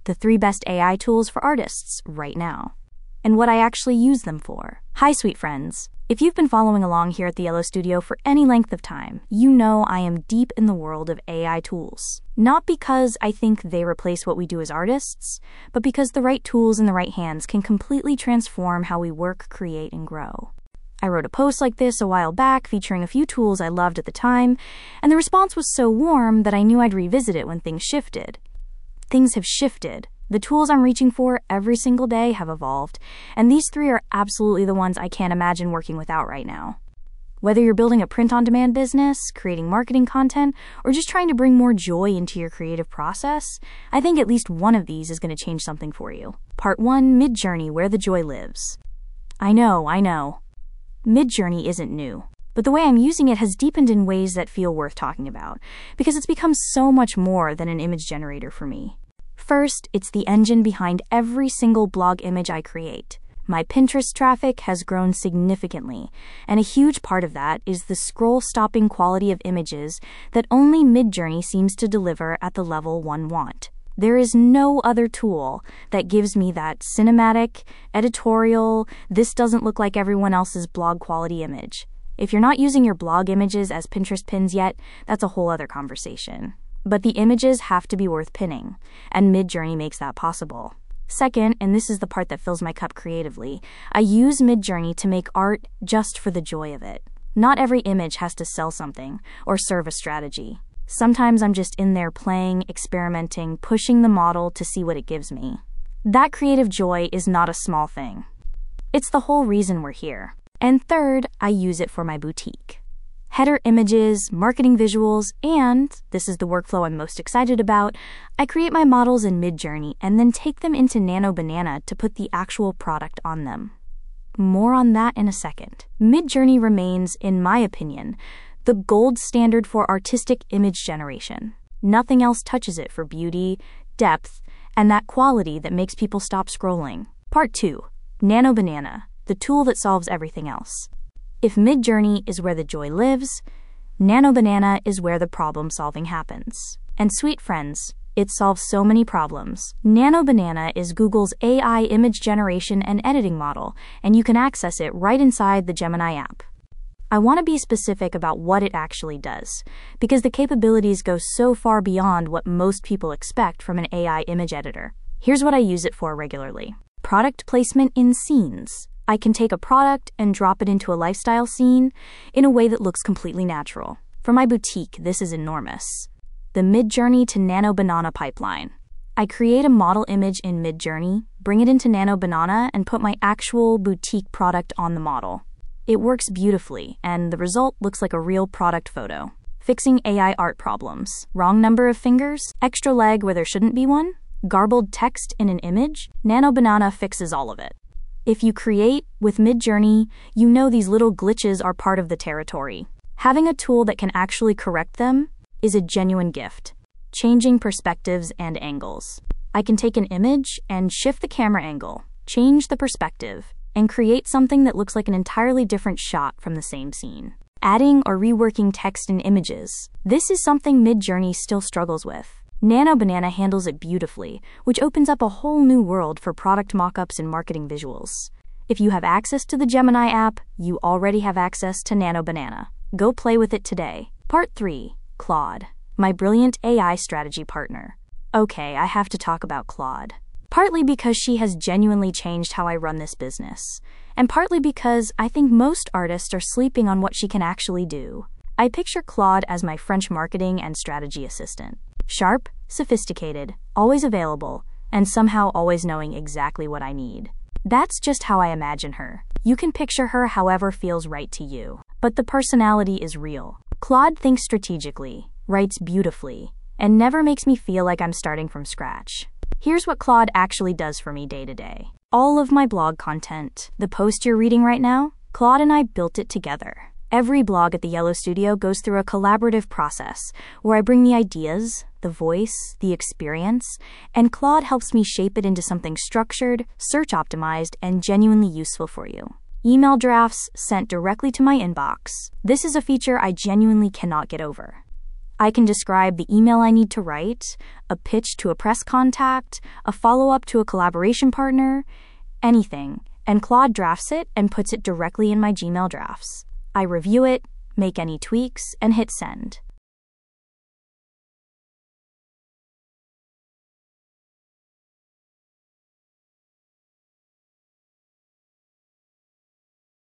the 3 best AI tools for artists right now, and what I actually use them for. Hi, sweet friends. If you've been following along here at the Yellow Studio for any length of time, you know I am deep in the world of AI tools. Not because I think they replace what we do as artists, but because the right tools in the right hands can completely transform how we work, create, and grow. I wrote a post like this a while back featuring a few tools I loved at the time, and the response was so warm that I knew I'd revisit it when things shifted. Things have shifted. The tools I'm reaching for every single day have evolved, and these 3 are absolutely the ones I can't imagine working without right now. Whether you're building a print-on-demand business, creating marketing content, or just trying to bring more joy into your creative process, I think at least one of these is going to change something for you. Part 1, Midjourney, Where the Joy Lives. I know. Midjourney isn't new, but the way I'm using it has deepened in ways that feel worth talking about, because it's become so much more than an image generator for me. First, it's the engine behind every single blog image I create. My Pinterest traffic has grown significantly, and a huge part of that is the scroll-stopping quality of images that only Midjourney seems to deliver at the level one wants. There is no other tool that gives me that cinematic, editorial, this doesn't look like everyone else's blog quality image. If you're not using your blog images as Pinterest pins yet, that's a whole other conversation. But the images have to be worth pinning, and Midjourney makes that possible. Second, and this is the part that fills my cup creatively, I use Midjourney to make art just for the joy of it. Not every image has to sell something or serve a strategy. Sometimes I'm just in there playing, experimenting, pushing the model to see what it gives me. That creative joy is not a small thing. It's the whole reason we're here. And third, I use it for my boutique. Header images, marketing visuals, and, this is the workflow I'm most excited about, I create my models in Midjourney and then take them into Nano Banana to put the actual product on them. More on that in a second. Midjourney remains, in my opinion, the gold standard for artistic image generation. Nothing else touches it for beauty, depth, and that quality that makes people stop scrolling. Part 2, Nano Banana, the tool that solves everything else. If Midjourney is where the joy lives, Nano Banana is where the problem-solving happens. And sweet friends, it solves so many problems. Nano Banana is Google's AI image generation and editing model, and you can access it right inside the Gemini app. I want to be specific about what it actually does, because the capabilities go so far beyond what most people expect from an AI image editor. Here's what I use it for regularly. Product placement in scenes. I can take a product and drop it into a lifestyle scene in a way that looks completely natural. For my boutique, this is enormous. The Midjourney to Nano Banana pipeline. I create a model image in Midjourney, bring it into Nano Banana, and put my actual boutique product on the model. It works beautifully, and the result looks like a real product photo. Fixing AI art problems. Wrong number of fingers? Extra leg where there shouldn't be one? Garbled text in an image? Nano Banana fixes all of it. If you create with Midjourney, you know these little glitches are part of the territory. Having a tool that can actually correct them is a genuine gift. Changing perspectives and angles. I can take an image and shift the camera angle, change the perspective, and create something that looks like an entirely different shot from the same scene. Adding or reworking text and images. This is something Midjourney still struggles with. Nano Banana handles it beautifully, which opens up a whole new world for product mockups and marketing visuals. If you have access to the Gemini app, you already have access to Nano Banana. Go play with it today. Part 3, Claude, my brilliant AI strategy partner. Okay, I have to talk about Claude. Partly because she has genuinely changed how I run this business, and partly because I think most artists are sleeping on what she can actually do. I picture Claude as my French marketing and strategy assistant. Sharp, sophisticated, always available, and somehow always knowing exactly what I need. That's just how I imagine her. You can picture her however feels right to you. But the personality is real. Claude thinks strategically, writes beautifully, and never makes me feel like I'm starting from scratch. Here's what Claude actually does for me day to day. All of my blog content, the post you're reading right now, Claude and I built it together. Every blog at the Yellow Studio goes through a collaborative process where I bring the ideas, the voice, the experience, and Claude helps me shape it into something structured, search-optimized, and genuinely useful for you. Email drafts sent directly to my inbox. This is a feature I genuinely cannot get over. I can describe the email I need to write, a pitch to a press contact, a follow-up to a collaboration partner, anything, and Claude drafts it and puts it directly in my Gmail drafts. I review it, make any tweaks, and hit send.